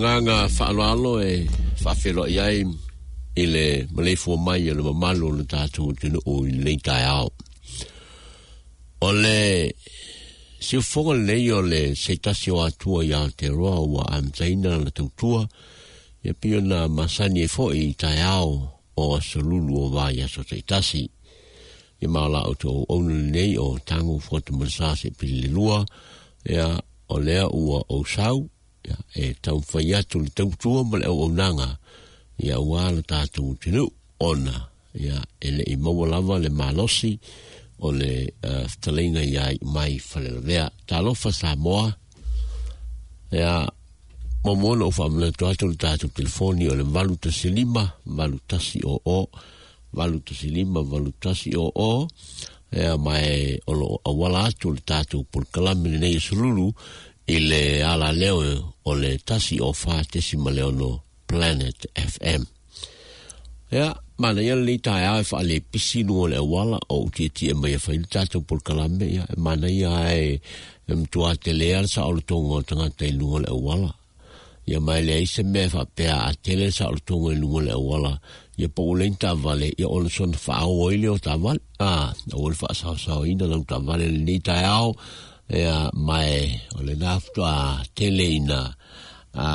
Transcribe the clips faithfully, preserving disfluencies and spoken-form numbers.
nganga whaalalo e whawhelo iai i le maleifua mai e le mamalo le tātou tino o i leitai au. O le siufonga lei o le seitasi o atua i Aotearoa ua amtaina na tautua ia pio na masani e fo i tai au o salulu o vai aso seitasi. Ia maala o tō onu nei o tango fota masase pili le lua ia o lea ua o sau ia e tau whai atu le tautua ma le au nanga ia ua la tātou tinu ona ia e le i mawalava le malosi o le uh, talinga ia mai whalelawea. Talofa Samoa ia mamona o whamela tuatu le tātou telefoni o le valu tasi lima, valu tasi o o, valu tasi lima, valu tasi o o, ia mai o lo awala atu le tātou pulkalami nei sululu i le ala leo o le tasi o wha tesi ma leono Planet F M. Ia, mana ia le tai au e wha le pisinu o le awala o utieti e mai a whaile tātou pulkalami, ia, mana ia e mtua te lea sa o le tonga o tangata i lunga le awala. Ia mai le aise mea wha pēa a tele sa o le tonga i lunga le awala. Ia po ulein ta vale, ia o le son wha au oile o ta vale. Ah, o le wha sao sao ina lau ta vale le ni tai au. Ia mai o le naftu a tele ina a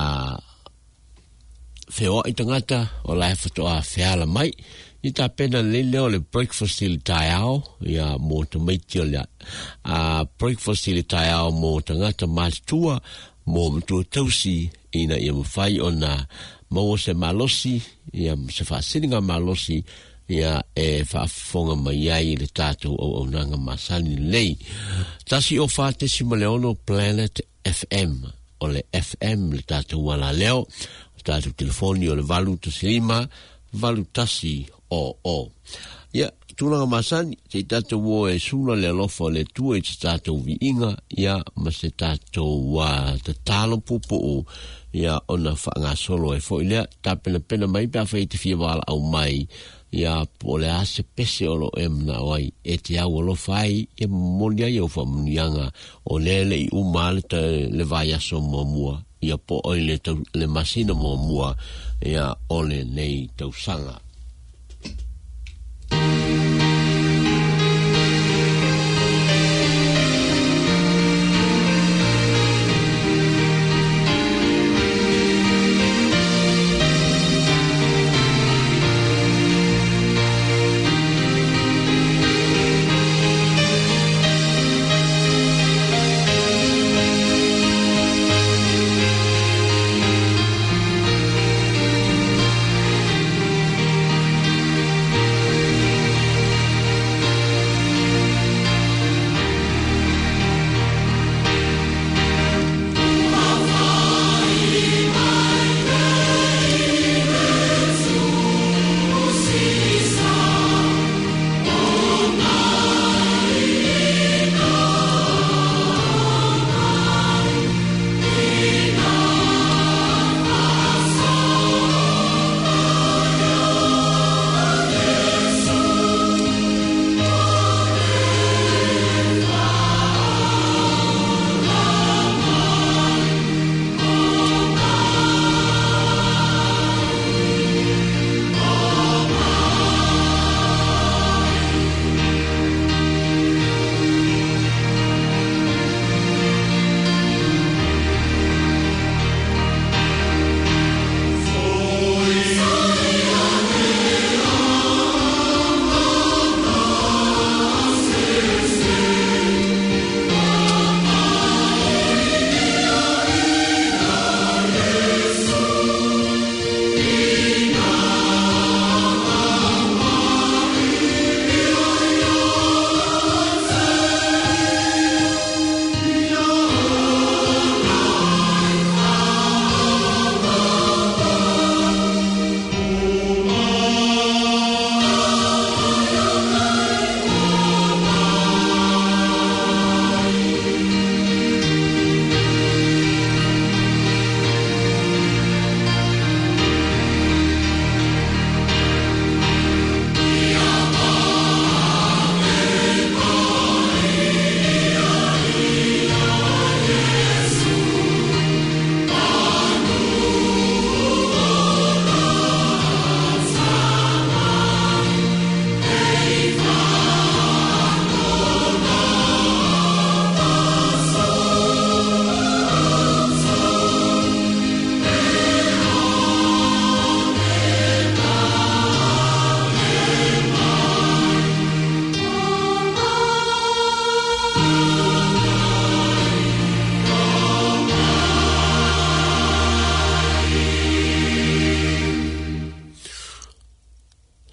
wheo i tangata o lai whato a wheala mai. I ta pena le leo le breakfast i le tai au. Ia mō ta maiti o le a breakfast i le tai au mō tangata mātua mō mtua tausi ina ia mawhai o na maua se malosi, ia se whaasiringa malosi, ia e whaafonga mai ai le tātou o au nanga masani lei. Tasi o whaatesi ma leono Planet F M, o le F M le tātou wala leo, tātou telefoni o le valu tasi lima, valu tasi o o. Ia, tūnanga masani, te tātou o e sula le alofa le tua i te tātou vi inga, ia ma se tātou wa te talo pupo o, ia ona whaanga solo e fo ilea, tā pena pena mai pia whai te fia wala au mai, ia po le ase pese o lo emna wai, e te au alo whai, e monia i au whamunianga, o lele i umale te le vai aso mua mua, ia po oile le masina mua mua, ia ole nei tau sanga.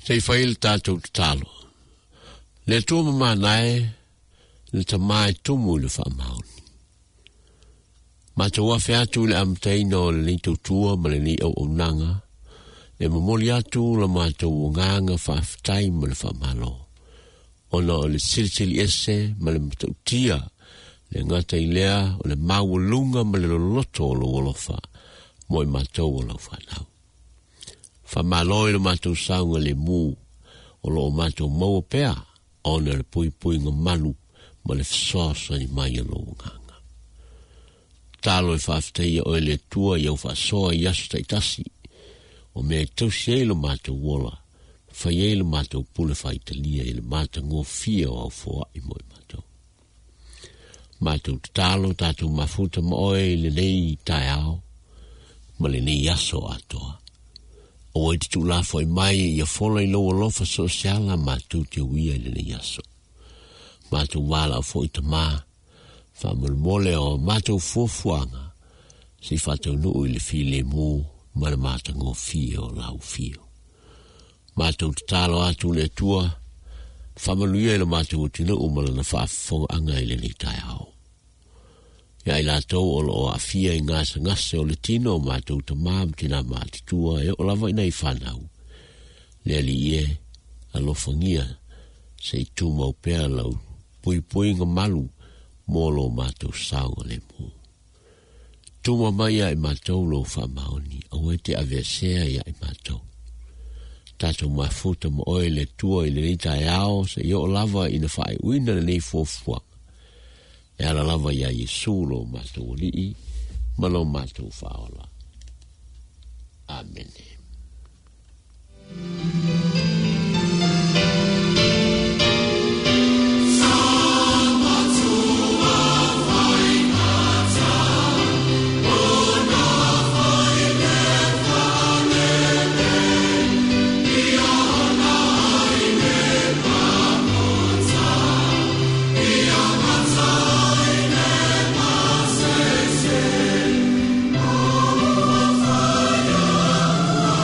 Sei whaile tātou te talo. Le tō mama nae, le ta mai tumu le wha maoni. Ma te wafe atu le amteina o le ni tautua ma le ni au au nanga, le mamoli atu la ma tau nganga whaafitai ma le wha malo. Ona o le silisili ese ma le matautia, le ngata i lea o le mawalunga ma le loloto o lo wolofa, mo i matau o lau whanau. Wha malo i le matau saunga le mu, o lo o matau maua pea, ona le pui pui ngā manu, ma le fisosa ni mai o lo nganga. Talo e whaafitai o le tua i au whaasoa i asu taitasi, o mea tausi e lo matau wola, whai e lo matau pule whaitalia i le matau ngō fia o au fua i moi matau. Matau talo tātou mafuta ma oe le nei tai ao, ma le nei aso atoa. O e titu la foi mai i a fola i loa lofa sosiala matau te uia i le nei aso. Matau wala o foi ta maa, whamulmole o matau fuafuanga, si whatau nuu i le file mu, ma le matau ngō fia o lau fio. Matau te talo atu le tua, whamaluia i le matau o tina umala na whaafonga anga i le ni tai ao. Ia i la tau o lo a fia i ngasa ngase o le tino o matau ta maam tina mati tua e o lava ina i whanau. Le li ie a lofangia se i tu mau pēr lau pui pui ngā malu mō lo matau saunga le mu. Tuma mai a i matau lo whamaoni au e te avesea ia i matau. Tātou mafuta mo oe le tua i le ni tai ao se i o lava ina whae uina le nei fōfuanga. E ala lava ia Yesu lo mātou lii, ma lo mātou whaola. Amen. Oh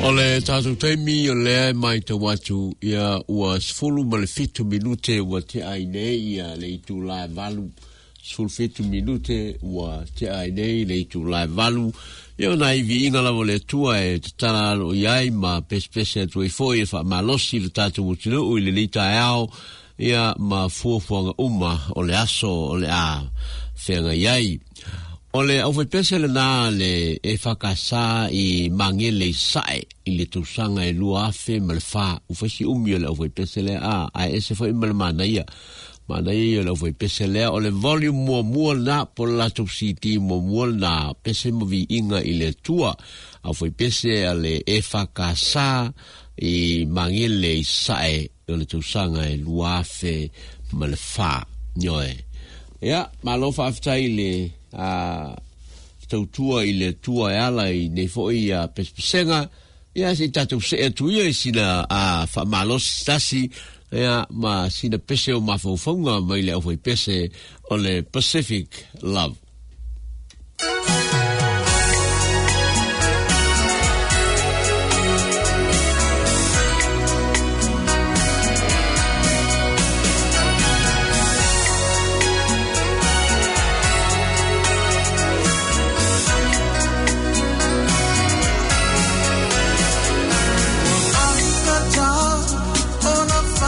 Ole tātou taimi o lea mai te watu ia ua sfulu ma le fitu minute ua te ainei ia le itu lai valu. Sfulu fitu minute ua te ainei le itu lai valu. Ia na iwi inga lawa le tua e te tana alo iai ma pespese atu e foi e wha malosi le tātou utinu ui le lita e ao ia ma fuafuanga uma o le aso o le a whenga iai. O le au pese le nā le e whakasā i mangele sae i le tausanga e lua afe ma le wha ufasi umi o le au pese le a a ese wha ima le manaia manaia le au pese le o le volume mua mua na po la tau siti mua mua na pese mavi inga i le tua au pese a le e whakasā i mangele sae o le tausanga e lua afe ma le wha nyoe. Ia, malo whaafitai le a tau tua i le tua e ala i nei foi a pespesenga ia si tatou se atu ia i sina a whamalos stasi ia ma sina pese o mawhauwhaunga mai le au pese o le Pacific Love.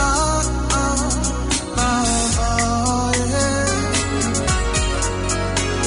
Oh,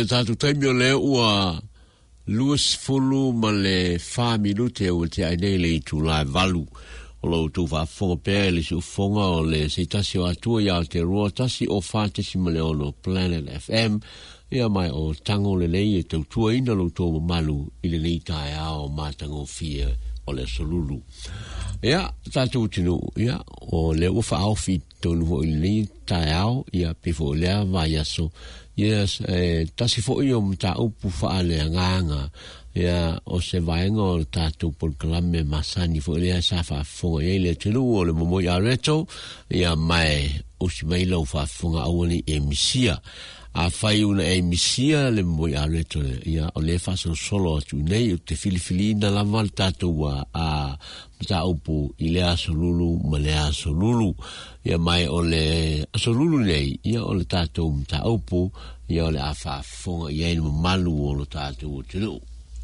tātou taimio le ua luas fulu ma le wha minute o te ainei le i tū lai valu. O lo tū wha fonga pēr le si u fonga o le se tasi o atua ia o te roa tasi o whātesi ma le ono Planet F M. Ia mai o tango le nei e tau tua ina lo tō malu i le nei tae ao mātango fia o le solulu. Ia, tātou tinu, ia, o le ufa au fi tonu ho i le nei tae ao, ia pifo lea vai aso. Yes, eh, tasi fo i o mta upu wha le nganga. Ia, o se vaenga o tātou por kalame masani fo lea sa wha fonga ia le tinu o le momoi a reto. Ia mai, o si mai lau wha fonga awani e misia. A fai una e misia le moi a reto ia o le faso solo atu nei o te filifili na lava le tātou a mta upu i le aso lulu ma le aso lulu ia mai o le aso lulu nei ia o le tātou mta upu ia o le afa fonga ia ina malu o le tātou o te lu.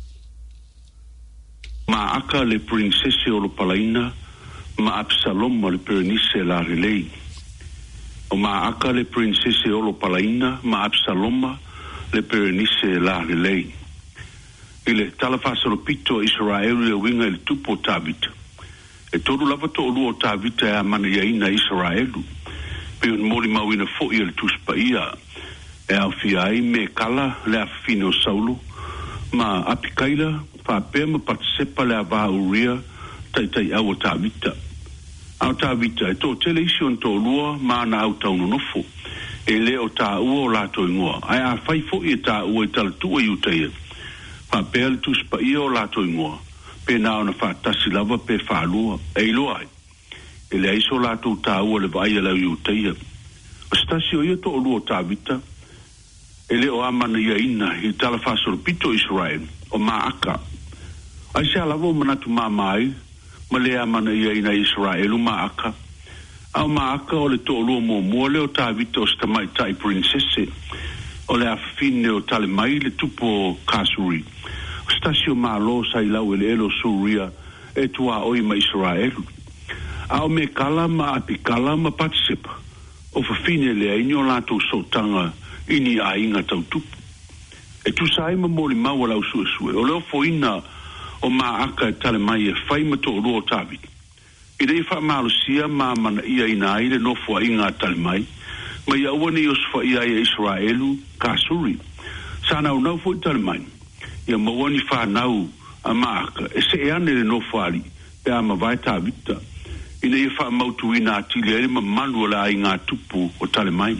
Ma aka le princesse o lo palaina ma Absalom le pernice la relei. O ma aka le princesse o lo palaina ma Absaloma le perenice la relei. Ile talafasa lo pito Israel le winga il tupo tabit. E todo lava to o tabit e amana iaina Israelu. Pe un moli mawina fo il tuspa ia. E au fiai me kala le afino saulu. Ma apikaila fa pema patsepa le ava uria tai tai au tabita. Au tā vita, e tō tele isi on tō lua, mana au tau no nofo. E le o tā ua o lātou ingoa. Ai a whai fo i tā ua i tala tua i utaia. Wha pēle tuspa ia o lātou ingoa. Pē nā ona wha tasi lava pē wha lua. E iloa ai. E le aiso lātou tā ua le vai alau i utaia. O stasi o ia tō lua o tā vita. E le o amana ia ina i tala whasoro pito Israel. O mā aka. Ai se alavo manatu mā mai. Ma le amana ia ina Israelu ma aka. Au ma aka o le tōlua mō mua leo tā vita o stamai tai princesse. O le afine o tale mai le tupo kasuri. O stasio ma lo sa ilau ele elo suria e tua oi ma Israelu. Au me kala ma api kala ma patisepa. O fafine le ainyo lato sotanga ini a inga tau tupu. E tu sai ma moli maua lau sue sue. O leo fo ina o ma aka e tale mai e whai ma tō roa tāwi. I rei wha malusia ma mana ia ina aile no fua inga tale mai, ma ia uani os wha ia e Israelu kāsuri. Sa nau nau fo i tale mai, ia ma uani wha nau a ma aka, e se e ane le no fuari, pe a ma vai tāwita. I rei wha mautu ina atili e ma manu la ai ngā tupu o tale mai.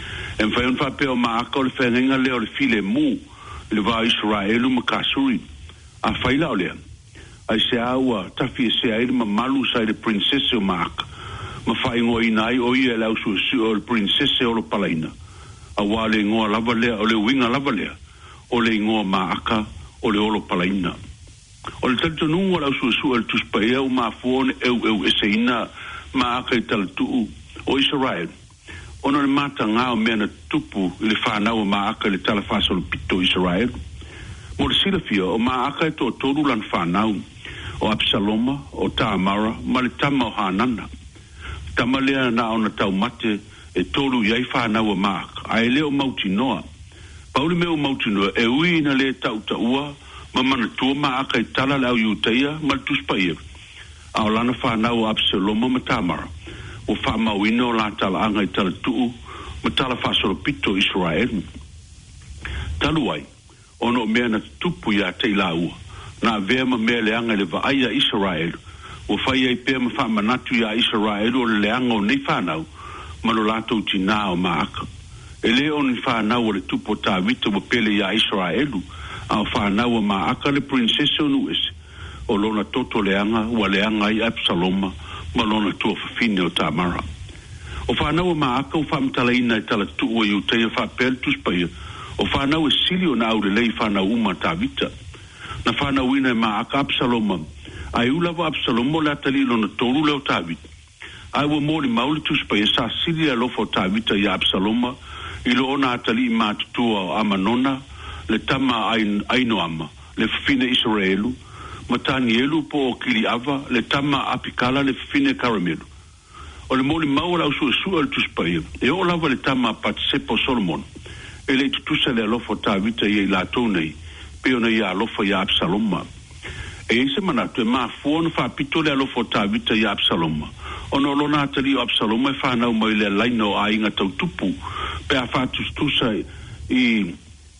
E mwhai on wha peo ma aka o le whenenga leo le file mu, le va Israelu ma kāsuri. A faila o lea. Ai se aua tafi se aere ma malu sa le princesse o maaka. Ma fai ngoa inai o ia lau su su o le princesse o lo palaina. A wale ngoa lava lea o le winga lava lea. O le ngoa maaka o le olo palaina. O le talito nunga lau su su o le tuspaea o ma fuone eu eu ese ina maaka i talatu o Israel. Ono le mata ngā o mea na tupu le whanau o maaka le talafasa o le pito Israel. Mo le silafia o maaka e tō tōru lan whanau o Absaloma, o Tamara, ma le tama o Hanana. Tama lea na ona tau mate e tōru iai whanau o maaka. A e leo mauti noa. Pauli meo mauti noa e ui ina le tau ta ua ma mana tua maaka i tala le au iutaia ma le tuspaia. A o lana whanau o Absaloma ma Tamara. O whamau ina o la tala anga i tala tuu ma tala whasoro pito Israel. Taluai. Ono mea na tupu ia te ilaua. Na vea ma mea leanga le vaaya Israel. O whaia i pēr ma wha manatu ia Israel o le leanga o nei whanau. Ma lo lato tina o maaka. E le o ni whanau o le tupu tā vita o pele ia Israel. A o whanau o maaka le princesse o nuese. O lona toto leanga o leanga i Absaloma. Ma lona tua fafine o Tamara. O whanau o maaka o whamtala ina i tala tuu o iuteia whapel tuspaia. O whanau e sili o na aure lei whanau uma tā vita. Na whanau ina e maa aka Absaloma. Ai ulawa Absaloma le atali lo na toru leo tā vita. Ai ua mōri mauli tuspa e sa sili a lofo tā vita i Absaloma. I lo ona atali i mātutua o Amanona. Le tama aino ama. Le fine Israelu. Matani elu po o kili ava. Le tama apikala le fine karamelu. O le mōri maua lau su e sua le tuspa e. E o lava le tama patsepo Solomon. e le tutusa le alofo tāwita i la tonei pe ona ia alofo ia Absaloma e ise manatu e mafuona whapito le alofo tāwita i Absaloma ono lona atari o Absaloma e whanau mai le laino a inga tautupu pe a whatustusa i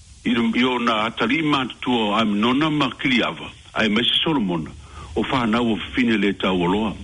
i ona atari matu o Amnona ma Kiliava ai mesi Solomona o whanau o fine le tau oloa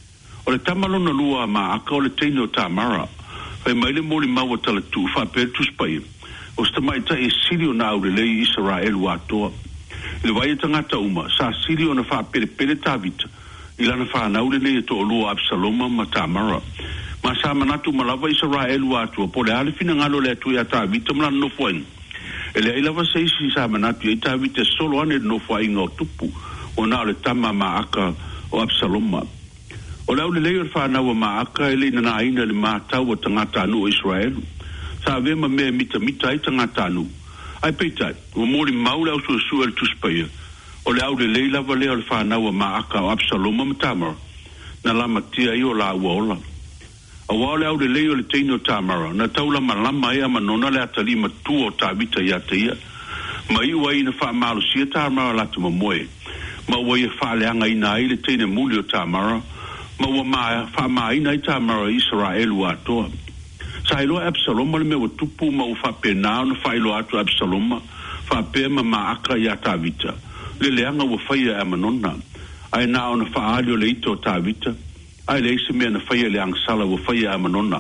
o le tamalona lua ma aka o le teine o Tamara fai mai le moli maua tala tu whapere tuspai o sta mai ta e siri o na aure lei Israel wa atoa le vai e tangata uma sa siri o na whapere pere tavita i lana whanau le nei to olua Absaloma ma Tamara ma sa manatu malawa Israel wa atoa po le ale fina ngalo le atu ya tavita mlana no fuain e le ilava seisi sa manatu e tavita solo ane no fuain o tupu o na le tama ma aka o Absaloma o le aule leo whanau ma aka e le na aina le mātau o tangata anu o Israel. Sa vema mea mita mita ai tangata anu. Ai peitai, o mori maule au sua sua le tuspaia. O le aule leo lava leo le whanau ma aka o Absaloma ma Tamara. Na lama tia i o la ua ola. A wao le aule leo le teino Tamara. Na taula ma lama ea ma nona le atali ma tu o tabita i ataia. Ma iwa ina wha maalo sia Tamara latu ma moe. Ma ua ia wha leanga ina ai le teine muli o Tamara. Ma ua maa wha maa ina i Tamara Israel wa atoa. Sa ilo Absaloma le mewa tupu ma u wha penao na wha ilo atu Absaloma wha pe ma maa aka i a Tavita. Le leanga ua whaia e manona. Ai nao na wha alio le ito o Tavita. Ai le isi mea na whaia le angsala ua whaia e manona.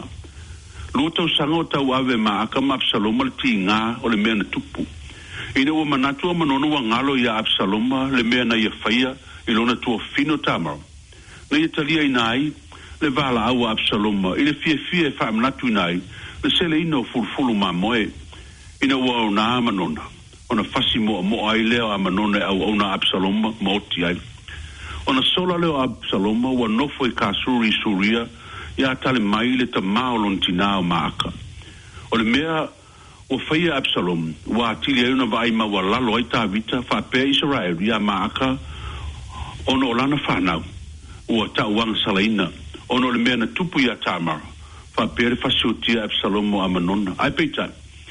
Lua tau sanga o tau ave maa aka ma Absaloma le ti ngā o le mea na tupu. Ina ua manatu a manona wa ngalo i a Absaloma le mea na ia whaia ilona tua fino Tamara. Na ia talia ina ai, le vala au Absaloma, i le fie fie e whaamnatu ina ai, le sele ina o fulfulu ma moe, ina ua au na amanona, ona fasi moa moa ai leo amanona au au na Absaloma maoti ai. Ona sola leo Absaloma, ua nofo i kasuri i suria, ia tale mai le ta maolon tinao maaka. O le mea, ua whaia Absalom, ua atili ai una vai ma ua lalo ai Tavita, whapea Israel, ia maaka, ona o lana whanau. Ua tauanga salaina ono le mea na tupu ia Tamara fa pere fasiotia Absalomo amanona ai peita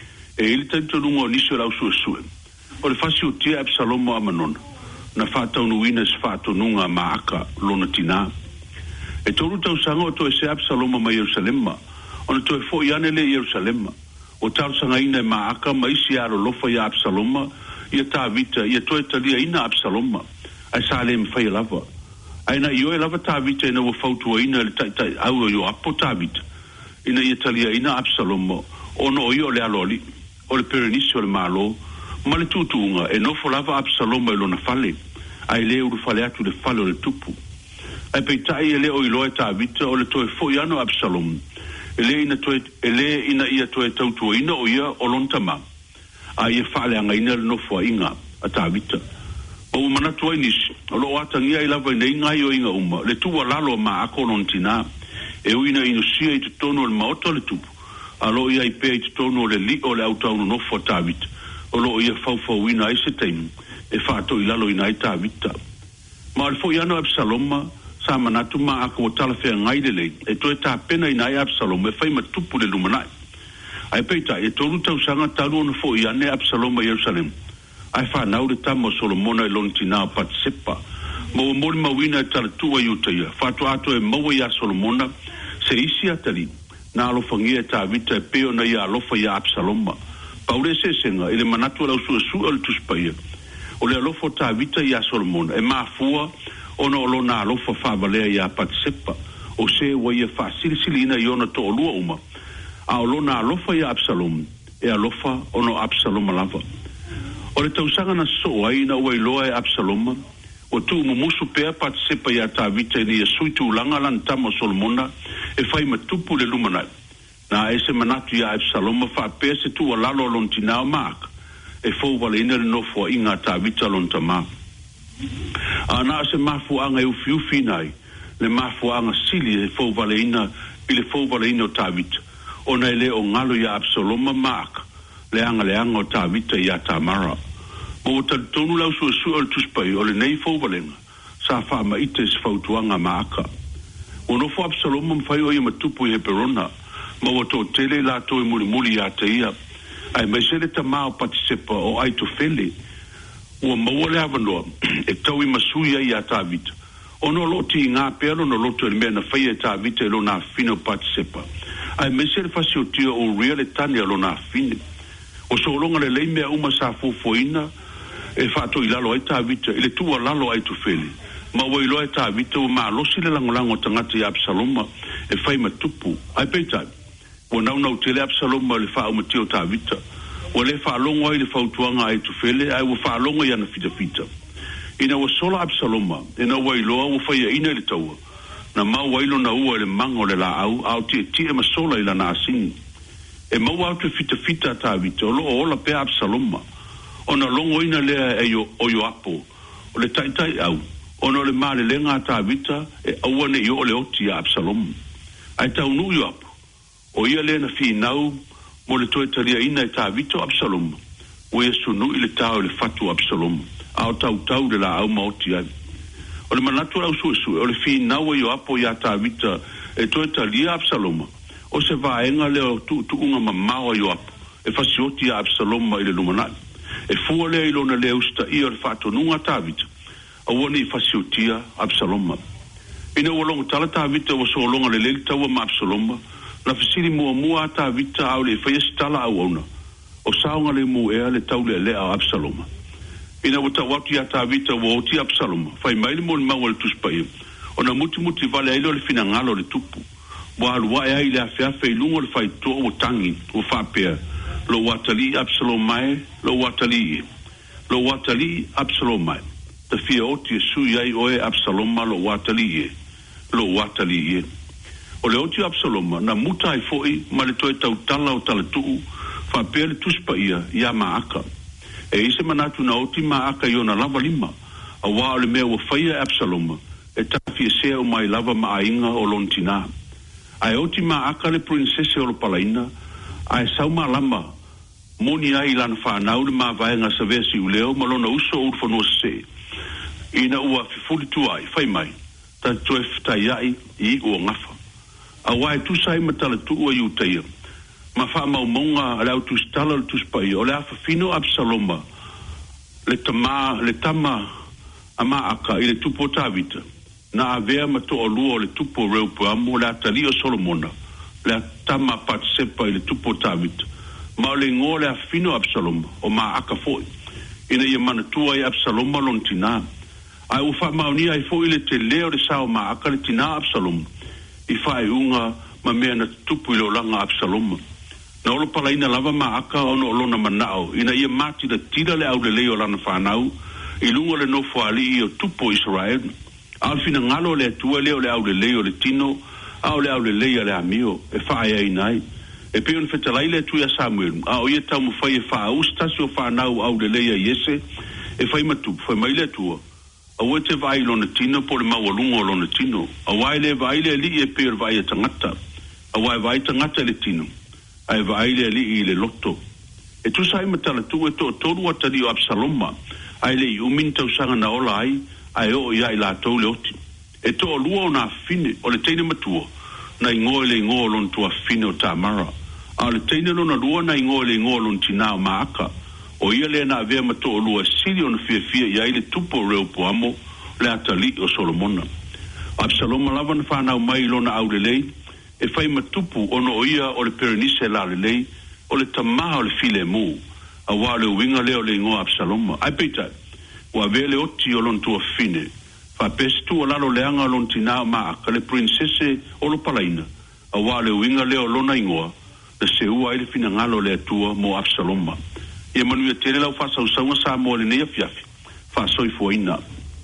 e ili tantonunga o niso lau suesue o le fasiotia Absalomo amanona na whataunuina se whatonunga maaka lona tina e toru tau sanga o to e se Absalomo ma Yerusalema ona to e fo iane le Yerusalema o tau sanga ina e maaka ma isi aro lofa ia Absaloma ia Tavita ia to e talia ina Absaloma ai sa le mwhai lava aina io e lava Tavita ina ua fautua ina le tai tai au io apo Tavita ina ia talia ina Absalomo ono o io le aloli o le perenisio le malo ma le tutunga e nofo lava Absalomo e lona fale ai le uru fale atu le fale o le tupu ai peitai e le o iloa Tavita o le toe foiano Absalomo e le ina toe e le ina ia toe tautua ina o ia o lontama ai e fale anga ina le nofo a inga a Tavita o manatu ai nisi o lo atangia i lava nei ngai o inga uma le tua lalo ma akonon tina e uina inu sia i tutono le maoto le tupu a lo ia i pe i tutono le li o le autaunu nofo Tavita o lo ia faufau ina ai se teimu e whaato i lalo ina ai Tavita ma le fo iano Absaloma sa manatu ma ako o tala whea ngai le lei e to e ta pena ina ai Absaloma e whai matupu le lumanai ai peita e toru tau sanga talu ona fo iane Absaloma Jerusalem ai fa nau le tamo Solomona e lontina patsepa mo mo mawina e tala tua yuta fa to ato e mo ia Solomona se isi atali na lo fangia ta vita e peo na ia lo fa ia Absaloma paure se senga ele manatu la su su al tuspaia o le lo fo ta vita ia Solomona e ma fua ono lo na lo fa fa vale ia patsepa o se wa ia fa silsilina iona to lua uma a lo na lo fa ia Absalom e a lo fa ono Absaloma lava o le tausanga na so ai na ua iloa e Absaloma o tu mumusu pea patsepa ia Tavita ni e suitu langa lan tamo Solomona e fai matupu le lumanai na ese manatu ia Absaloma fa pea se tu alalo lontinao maak e fau wale ina le nofo inga Tavita lontama ana se mafu anga e ufi ufi nai le mafu anga sili e fau wale ina i le fau wale ina o Tavita ona ele o ngalo ia Absaloma maak le anga le anga o Tavita ia Tamara. Mo tonu lau su su al tuspai o le nei fo valenga. Sa fa ma ites fautuanga maaka. O no fo Absalom mfai o ia matupu i he perona. Ma o to tele la to i muri muri ia te ia. ai mai se le tamao participa o ai to fele o mo le avano e tau i masui ai ata vita ono loti nga pero no loto le mena fai ata vita lo na fino participa ai mai se le fasio tio o real tani lo na fine o so longa le le me uma sa fofoina e fatto ilalo ai ta vita ile tua lalo ai to fele ma wai lo ta vita o ma lo sile lango lango tangata ya Absaloma e fai matupu ai peita o nau nau tele Absaloma le fa o matio ta vita o le fa longo ai le fa tuanga ai to fele ai o fa longo ya na fita fita ina o solo Absaloma e na wai lo o fai ina le tau na ma wai lo na u le mango le la au au ti ti e ma sola ila na sin e ma wa to fita fita ta vita lo o la pe Absaloma ona longo ina le e yo o yo apo o le tai tai au ona le male le ngata vita e awane yo le oti Absalom ai tau nu yo apo o ia le na fi nau mo le toi taria ina ta vita Absalom o yesu nu ile tau le fatu Absalom au tau tau de la au moti ai o le manatu au su su o le fi nau yo apo ya ta vita e toi taria Absalom o se va enga le tu tu unga mamao yo apo e fasioti Absalom ile lumana e fuole ilo na le usta i o le fatu nunga ta vita awoni fasiotia Absalom ina wolong tala ta vita wo so longa le le tawa ma Absalom na fasili mo mo ta vita au le festala awona o saunga le mo e le tau le le Absalom ina wata watu ya ta vita wo ti Absalom fai mai mo ma wal tuspai ona muti muti vale ilo le fina ngalo le tupu wa alwa ya ile afia fe lungo le fai to o tangi o fa pe lo watali Absalom mai lo watali lo watali Absalom mai te fia oti su yai oe Absalom lo watali e lo watali e o le oti Absalom na muta ai foi ma le toe tau tala o tala tuu fa pele tuspa ia ia maaka e ise manatu na oti maaka i ona lava lima a waa le mea wa faya Absalom e ta fia sea o mai lava maa inga o lontina ai oti maaka le princesse o lo palaina ai sauma lama moni ai lana whanau le maa vaenga sa vesi uleo malona uso o urfano se ina ua fifuli tu ai fai mai ta toe fitai ai i ua ngafa a wai tu sai matala tu ua iutaia ma wha mau monga lau tu stala le tu spai o le afa fino Absaloma le tama le tama ama aka i le tupo tavita na avea mato o lua o le tupo reu puamo le atali o Solomona le tama patsepa i le tupo tavita ma o le ngō le afa fino Absaloma o ma aka foi ina ia mana tua i Absaloma lontina ai u fa mauni ai foi le te leo le sao ma aka le tina Absalom i fai unga ma mea na tupu i lo langa Absalom na olo palaina lava ma aka ono olona manao ina ia mati da tira le au le leo lana whanau i lungo le nofo ali i o tupo Israel alfina ngalo le atua leo le au le leo le tino au le au le leo le amio e fai ai nai e pe un fetalai le tuia Samuel a o ia tau mu fai e faa ustasi o whanau au le leo yese e fai matupu fai mai le atua a o te vai lona tino po le mawalungo lona tino a wai le vai le li e per vai e tangata a wai vai tangata le tino ai vai le li i le loto e tu sai matala tu e to toru atari o Absaloma ai le umin tau sanga na ola ai ai o ia i la tau le oti e to lua o na fine o le teine matua na ingoe le ingoe lon tua fine o tamara a le teine lona lua na ingoe le ingoe lon tina o maaka o ia le na avea mato o lua sili o na fia fia ia i le tupo reo po amo le atali o Solomona Absaloma lava na whanau mai lona au le lei e fai matupu ono o ia o le perenise la le lei o le tamaha o le file mu a wa le winga leo le ingoa Absaloma ai peita wa vele oti o lon tua fine fa pestu o lalo leanga lon tina ma aka le princesse o lo palaina a wa le winga leo lona ingoa le se ua ai le fina ngalo le atua mo Absaloma ia manu ia tere lau fasa usaunga sa mo le neia fiafi fa soi fuaina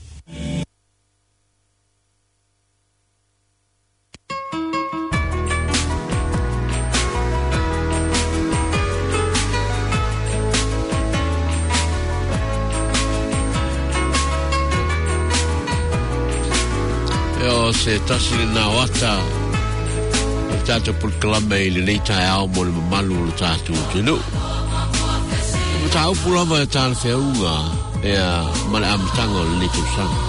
se tasi na wata o tata por klama i le leita au mo le mamalu o le tatu tino o tau pulama e tana whiaunga e a male amatanga o le leita usanga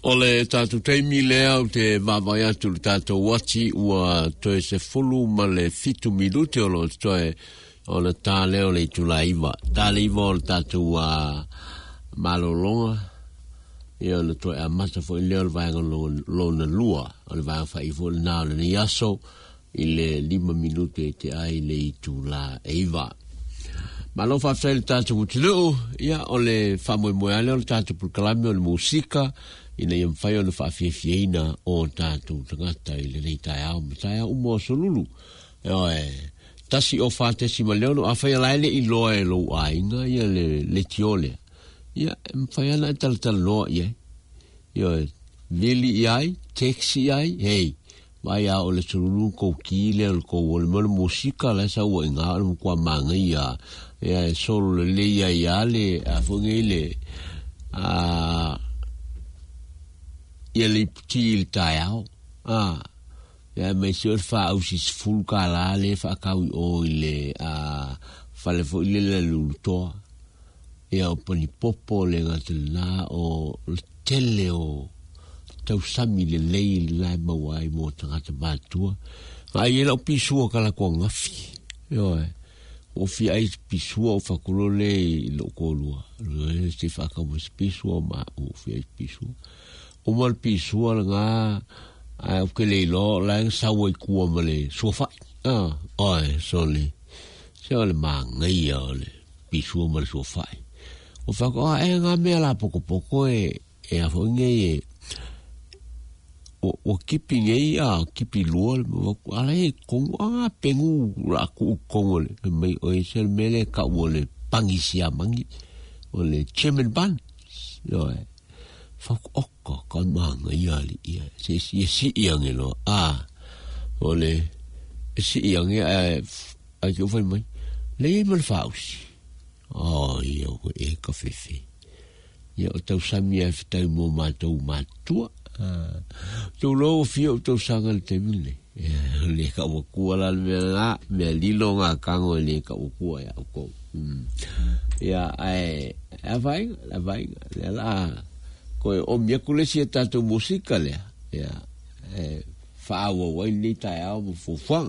Ole tātou teimi lea o te mawai atu le tātou wati ua toe se fulu ma le fitu minute o lo toe o le tā leo le tula iwa. Tā le iwa o le tātou a malolonga ia le toe a mata fo i leo le vanga lo na lua o le vanga whai fo le nao le ni aso i le lima minute te ai le i tula iwa. Malo fa fai le tātou utileu ia o le whamoe moe ale o le tātou pulkalame o le musika ina ia mwhai o le whawhiawhiaina o tātou tangata i le reitai au matai au mo solulu. Oe, tasi o whātesi ma leo no a whai alaile i loa e lo ainga ia le, le tiole. Ia, mwhai ana e talatala loa ia. Ia, vili i ai, teksi ai, hei, mai a o le solulu kou ki le o kou o le mwana musika la sa ua inga o le mkua manga ia. Ia, e solo le le ia i ale a whunga le a... ia le piti il tai au. Ah, ia mai se o fa au si full kala le fa kau o ile a fale fo ile le luto. Ia o poni popo le ngatela o tele o tau sami le lei la mawai mo tangata batua. Ai ela o pisua kala ko ngafi. Yo e. O fi ai pisua o fakulo le lo kolua. Le se fa ka mo pisua ma o fi ai pisua. O mal pisua nga ai o ke le lo la sa wo ku o le sofa. Ah, ai so le. Se o le mangai o le pisua mal sofa. O fa ko e nga me la poco poco e e a fo nge o o kipi nge a kipi lo ala e con a pengu la ku con le me o e sel mele ka o le pangisia mangi o le chemen ban yo e fa ko con manga ia li ia se si si yang lo a o le si yang e a yo foi mai le mal faus oh yo e ka fefe ia o tau sami e fitai mo matou matua tu lo fio tu sangal te mile le ka wakua la mea me lilo nga kango le ka wakua ya ko ya ai a vai a vai la ko o miércoles si tato música le ya eh fa wa wa ni ta ya fo fo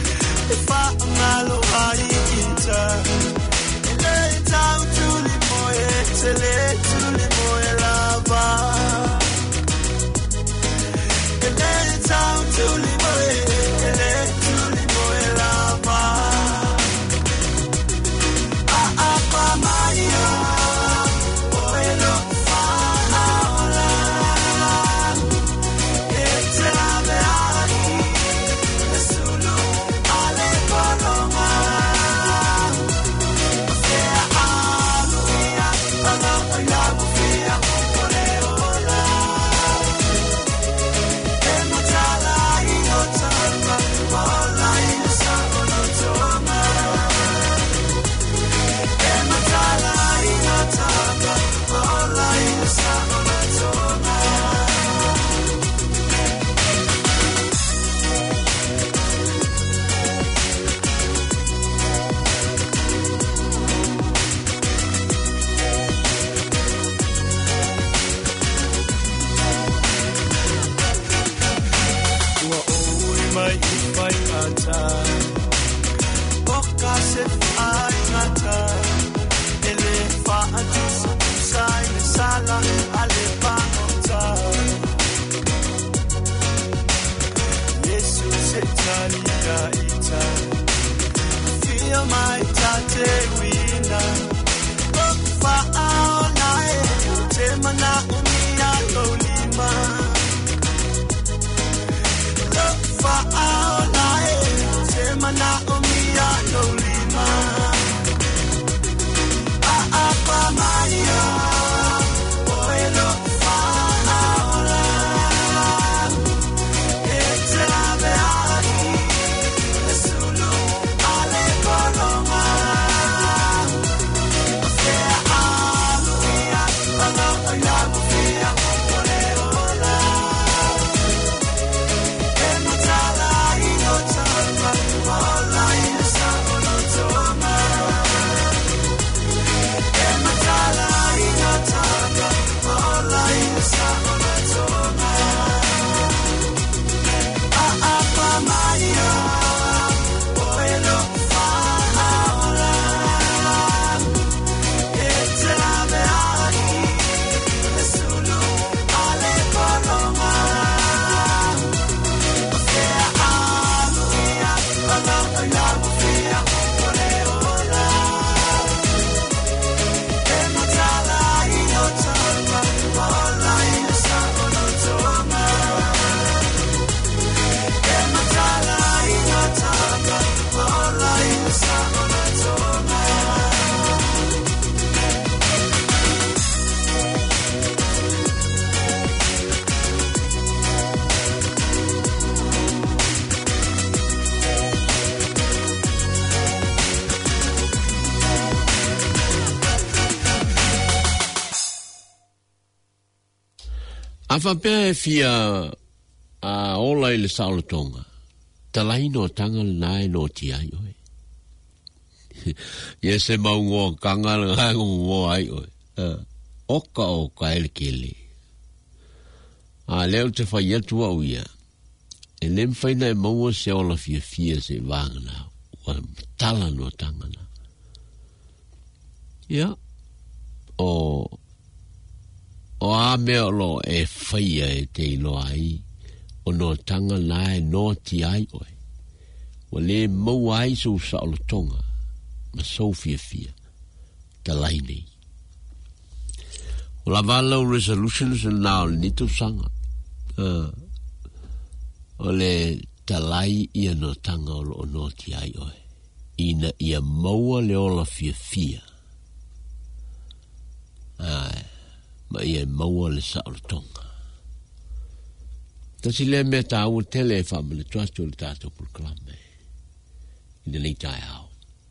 If I am alone, I eat it. Lay down to the boy. Afa pe fia a ola ile saulotonga. Talai no tanga nai no ti ai oi. Ye se maungo kanga nga ngo ai oi. Oka o ka ele kele. A leo te fa yetu au ia. E lem faina e maua se ola fia fia se vangana. Wa tala no tanga na. Ia. O O a mea lo e whaia e te ilo ai, o no tanga nae no ti ai oi. Wa le mau ai sou sa o tonga, ma sou fia fia, ta lai nei. O la vala o resolutions e nao nito sanga. Uh, o le ta lai ia no tanga o lo no ti ai oi. Ina ia maua le ola fia fia. Ai. Ma ia maua le saolotonga. Tasi le mea ta ua tele e whamele tuatu le tātou pulklame. Ina nei tai au.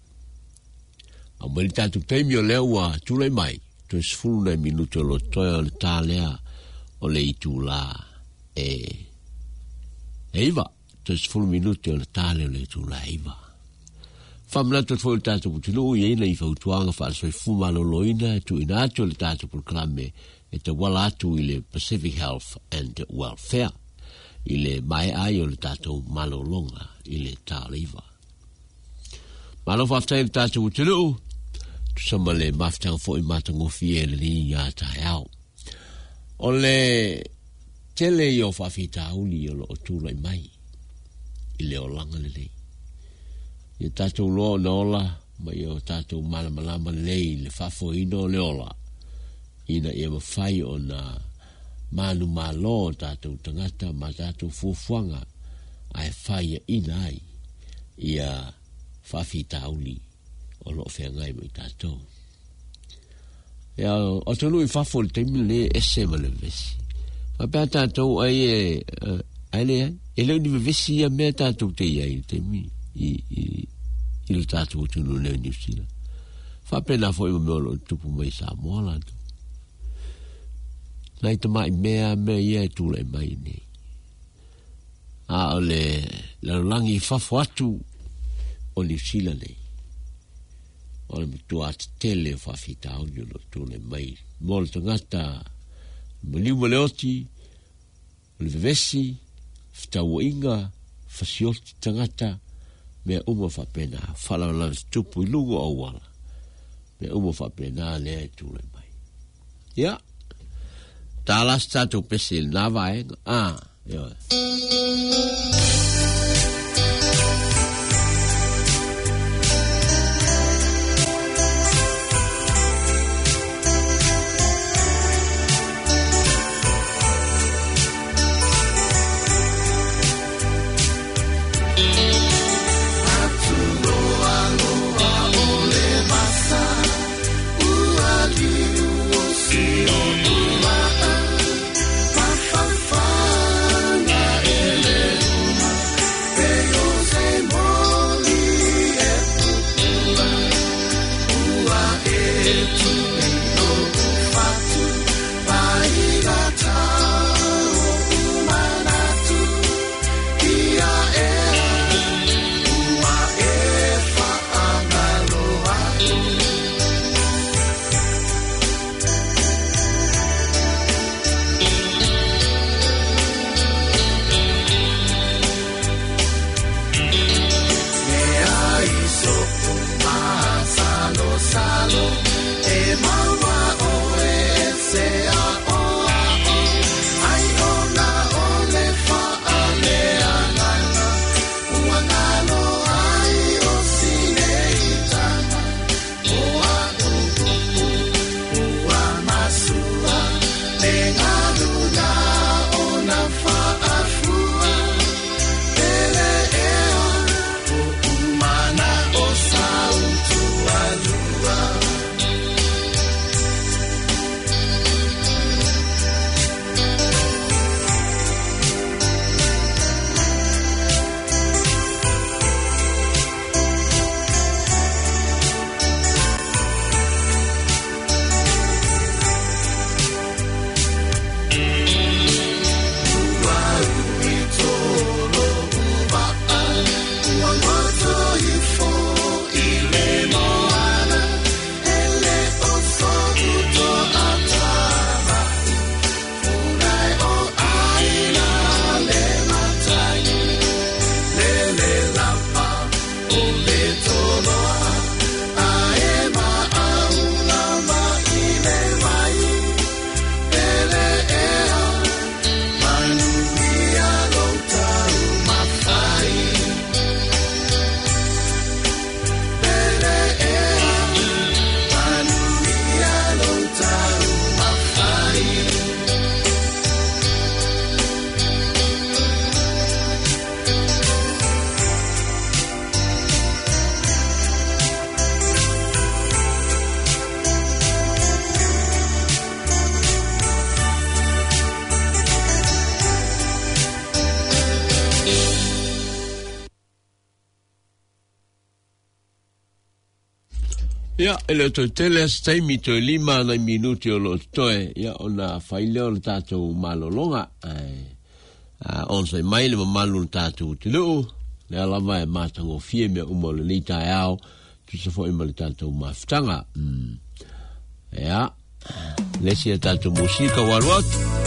A mwere tātou teimi o leo wa tūlei mai. Toi sifuru nei minuto lo toia o le tā lea o le itu la e e iwa. Toi sifuru minuto o le tā lea o le itu la e iwa. Whamlata fo le tātou putinu i eina i whautuanga wha soi fumalo loina tu ina atu le tātou pulklame e te wala atu i le Pacific Health and Welfare i le mai ai o le tātou malo longa i le tāleiva. Malo whaftai le tātou putinu tu sama le maftanga fo i matangofi e le ni ngā tae au. O le tele i o whawhita uli o lo o tūlai mai i le o langa le lei. I tātou loa na ola, mai o tātou malamalama lei le whafo ino le ola. Ina ia mawhai o na manu malo o tātou tangata, ma tātou fuafuanga, ai whai ina ai, ia whawhi tauli o lo whengai mai tātou. Ia, o tonu i whafo le teimi le ese ma le vesi. Whapea tātou ai e, ai le ai, e leo ni vesi ia mea tātou te iai le teimi. I, i, i le tātou tunu leo New Zealand. Whapena fo i mea lo tupu mai Samoa la tu. Nai ta mai mea mea ia e tūla e mai nei. A o le le langi whafo atu o New Zealand nei. O le mutu ati tele whawhita au ni lo tūla e mai. Mo le tangata maliu ma le oti, le vevesi, whitau inga, whasioti tangata, mea uma whapena, whalawala tupu i lungo au wala. Mea uma whapena lea e tūle mai. Ia. Tālas tātou pese nā vaenga. Ah, ia. Ya, ele to tele stai mito lima na minuti o lo toe, ya ona faile o tatou malolonga, ai, a onse mai le malu tatou tilo, le alama e matango fie me umo le lita ao, tu se fo ima le tatou maftanga, mm. Ya, lesi e tatou musika warwatu,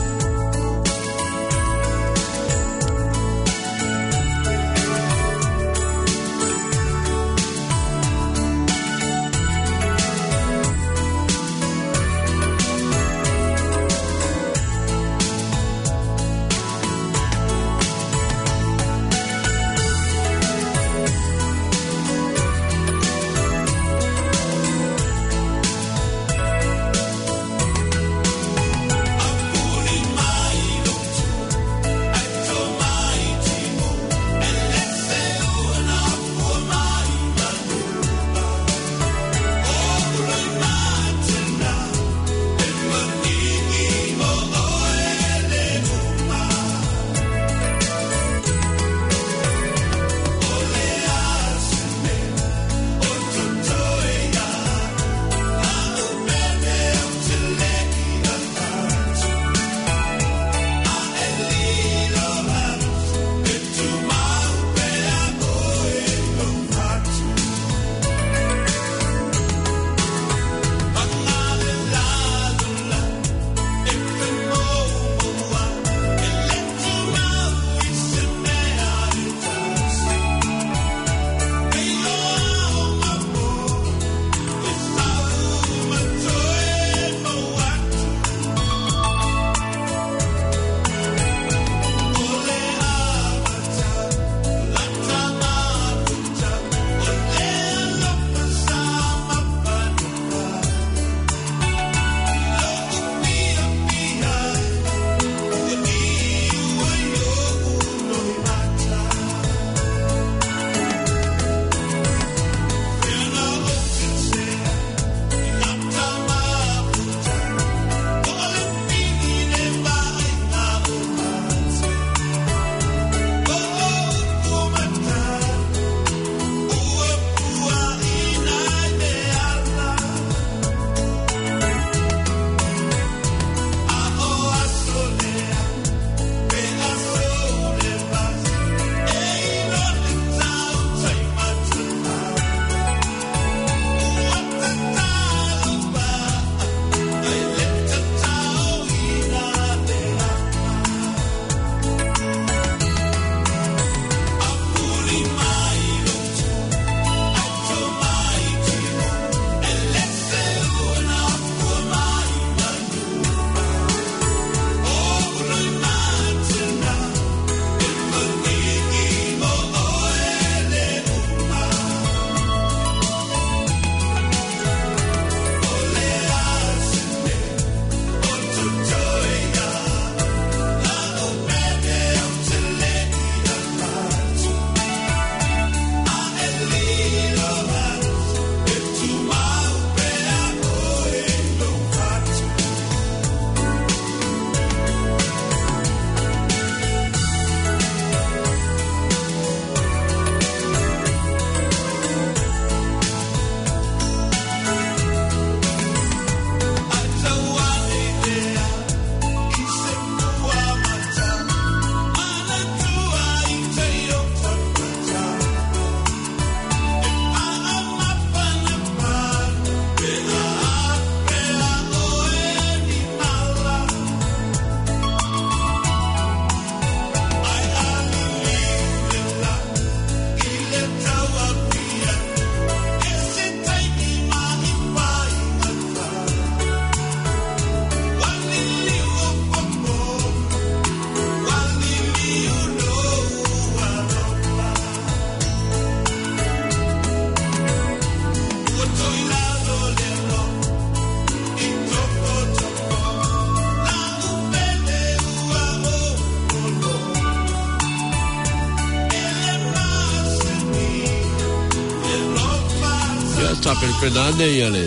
tapel penane yale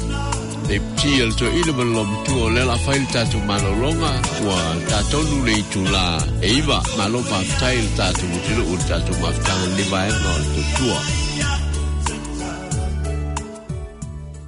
e pil to ile belum tu ole la fail tatu malolonga wa tatu le tula e iba malopa tail tatu tulu tatu maftang liba no tu tua